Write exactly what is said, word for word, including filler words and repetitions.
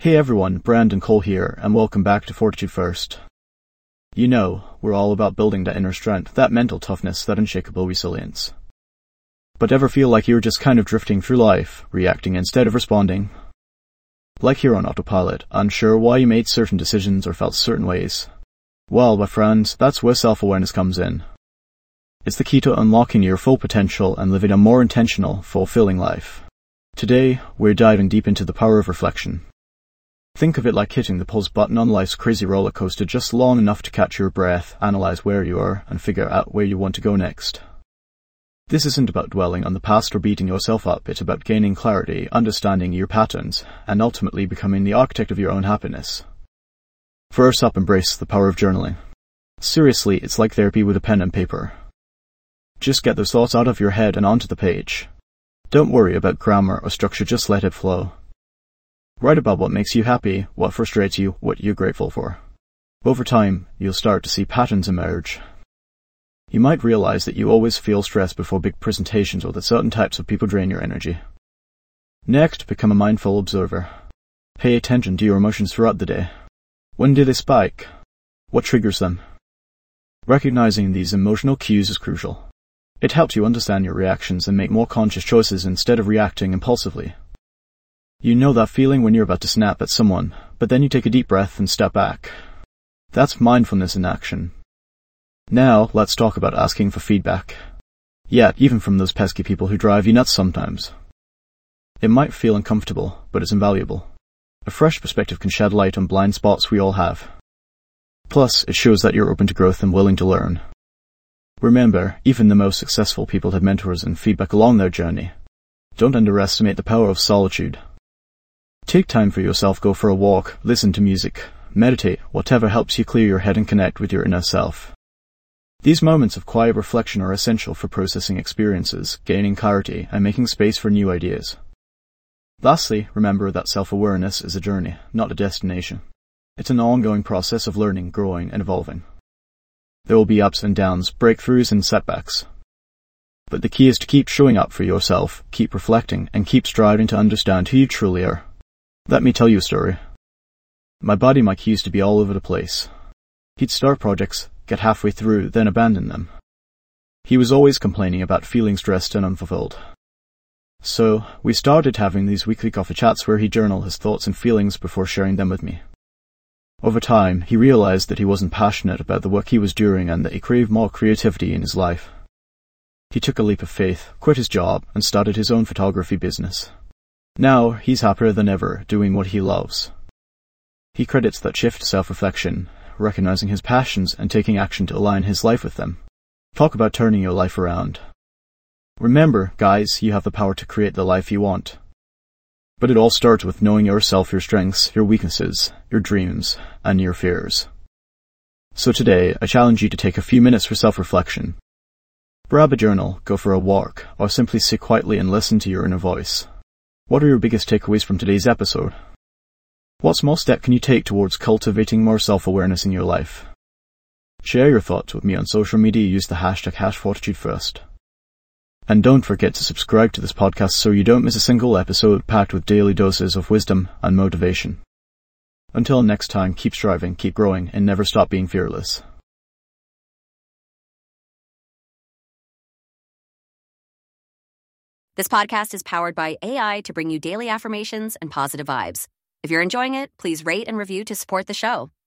Hey everyone, Brandon Cole here, and welcome back to Fortitude First. You know, we're all about building that inner strength, that mental toughness, that unshakable resilience. But ever feel like you're just kind of drifting through life, reacting instead of responding? Like you're on autopilot, unsure why you made certain decisions or felt certain ways? Well, my friends, that's where self-awareness comes in. It's the key to unlocking your full potential and living a more intentional, fulfilling life. Today, we're diving deep into the power of reflection. Think of it like hitting the pause button on life's crazy roller coaster just long enough to catch your breath, analyze where you are, and figure out where you want to go next. This isn't about dwelling on the past or beating yourself up, it's about gaining clarity, understanding your patterns, and ultimately becoming the architect of your own happiness. First up, embrace the power of journaling. Seriously, it's like therapy with a pen and paper. Just get those thoughts out of your head and onto the page. Don't worry about grammar or structure, just let it flow. Write about what makes you happy, what frustrates you, what you're grateful for. Over time, you'll start to see patterns emerge. You might realize that you always feel stressed before big presentations or that certain types of people drain your energy. Next, become a mindful observer. Pay attention to your emotions throughout the day. When do they spike? What triggers them? Recognizing these emotional cues is crucial. It helps you understand your reactions and make more conscious choices instead of reacting impulsively. You know that feeling when you're about to snap at someone, but then you take a deep breath and step back. That's mindfulness in action. Now, let's talk about asking for feedback. Yeah, even from those pesky people who drive you nuts sometimes. It might feel uncomfortable, but it's invaluable. A fresh perspective can shed light on blind spots we all have. Plus, it shows that you're open to growth and willing to learn. Remember, even the most successful people have mentors and feedback along their journey. Don't underestimate the power of solitude. Take time for yourself, go for a walk, listen to music, meditate, whatever helps you clear your head and connect with your inner self. These moments of quiet reflection are essential for processing experiences, gaining clarity, and making space for new ideas. Lastly, remember that self-awareness is a journey, not a destination. It's an ongoing process of learning, growing, and evolving. There will be ups and downs, breakthroughs, and setbacks. But the key is to keep showing up for yourself, keep reflecting, and keep striving to understand who you truly are. Let me tell you a story. My buddy Mike used to be all over the place. He'd start projects, get halfway through, then abandon them. He was always complaining about feeling stressed and unfulfilled. So, we started having these weekly coffee chats where he'd journal his thoughts and feelings before sharing them with me. Over time, he realized that he wasn't passionate about the work he was doing and that he craved more creativity in his life. He took a leap of faith, quit his job, and started his own photography business. Now, he's happier than ever, doing what he loves. He credits that shift to self-reflection, recognizing his passions and taking action to align his life with them. Talk about turning your life around. Remember, guys, you have the power to create the life you want. But it all starts with knowing yourself, your strengths, your weaknesses, your dreams, and your fears. So today, I challenge you to take a few minutes for self-reflection. Grab a journal, go for a walk, or simply sit quietly and listen to your inner voice. What are your biggest takeaways from today's episode? What small step can you take towards cultivating more self-awareness in your life? Share your thoughts with me on social media, use the hashtag HashFortitudeFirst. And don't forget to subscribe to this podcast so you don't miss a single episode packed with daily doses of wisdom and motivation. Until next time, keep striving, keep growing, and never stop being fearless. This podcast is powered by A I to bring you daily affirmations and positive vibes. If you're enjoying it, please rate and review to support the show.